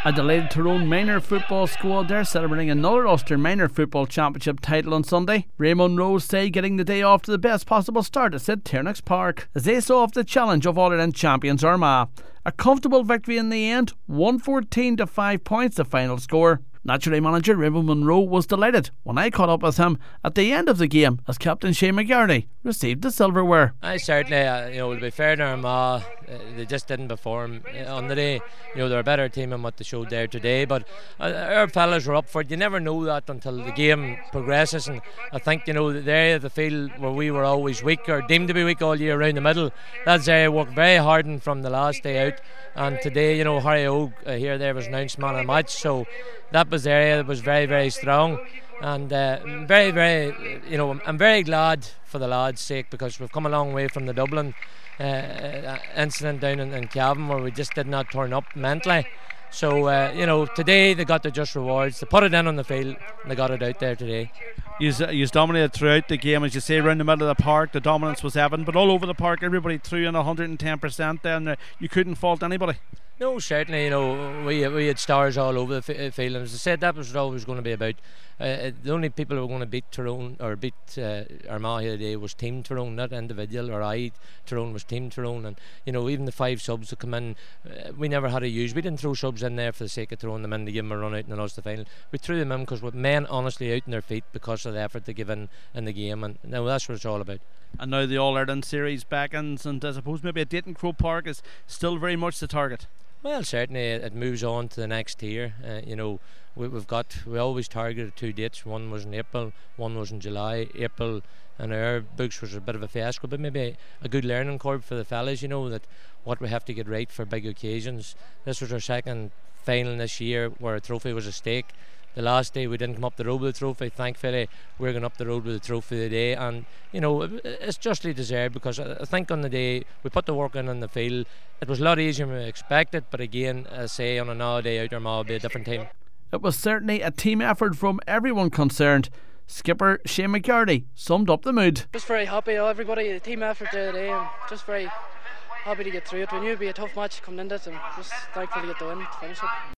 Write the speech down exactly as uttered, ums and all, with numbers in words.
A delighted Tyrone minor football squad there celebrating another Ulster Minor Football Championship title on Sunday. Raymond Rose say getting the day off to the best possible start at St Tiernack's Park as they saw off the challenge of All-Ireland champions Armagh. A comfortable victory in the end, one fourteen to five points the final score. Naturally, manager Raymond Munro was delighted when I caught up with him at the end of the game as captain Shane McGarty received the silverware. I certainly, uh, you know, will be fair to Armagh. Uh, they just didn't perform uh, on the day. You know, they're a better team than what they showed there today. But uh, our fellas were up for it. You never know that until the game progresses. And I think, you know, the area of the field where we were always weak or deemed to be weak all year around the middle, that's area worked very hard and from the last day out. And today, you know, Harry Ogue uh, here there was announced man of the match. So that was the area that was very, very strong. And uh, very, very, you know, I'm very glad for the lads' sake because we've come a long way from the Dublin uh, incident down in, in Cavan where we just did not turn up mentally. So, uh, you know, today they got their just rewards. They put it in on the field and they got it out there today. You dominated throughout the game, as you say, around the middle of the park. The dominance was evident, but all over the park, everybody threw in one hundred ten percent there, and you couldn't fault anybody. No, certainly, you know, we we had stars all over the f- field, and as I said, that was always going to be about. Uh, the only people who were going to beat Tyrone or beat uh, Armagh here today was Team Tyrone, not individual or I. Tyrone was Team Tyrone, and you know, even the five subs that come in, uh, we never had to use. We didn't throw subs in there for the sake of throwing them in to give them a run out and lost the final. We threw them in because with men honestly out in their feet because of the effort they give in in the game, and now that's what it's all about. And now the All-Ireland series beckons, and I suppose maybe a date in Croke Park is still very much the target. Well, certainly it moves on to the next tier. Uh, you know, we, we've got we always targeted two dates. One was in April, one was in July. April in our books was a bit of a fiasco, but maybe a good learning curve for the fellas. You know that what we have to get right for big occasions. This was our second final this year where a trophy was at stake. The last day we didn't come up the road with the trophy. Thankfully we're going up the road with the trophy today, and you know it's justly deserved because I think on the day we put the work in on the field. It was a lot easier than we expected, but again, as I say, on another day out, Armagh will be a different team. It was certainly a team effort from everyone concerned. Skipper Shane McGarty summed up the mood. Just very happy, everybody, the team effort today, and just very happy to get through it. We knew it would be a tough match coming into it, and just thankful to get the win to finish it.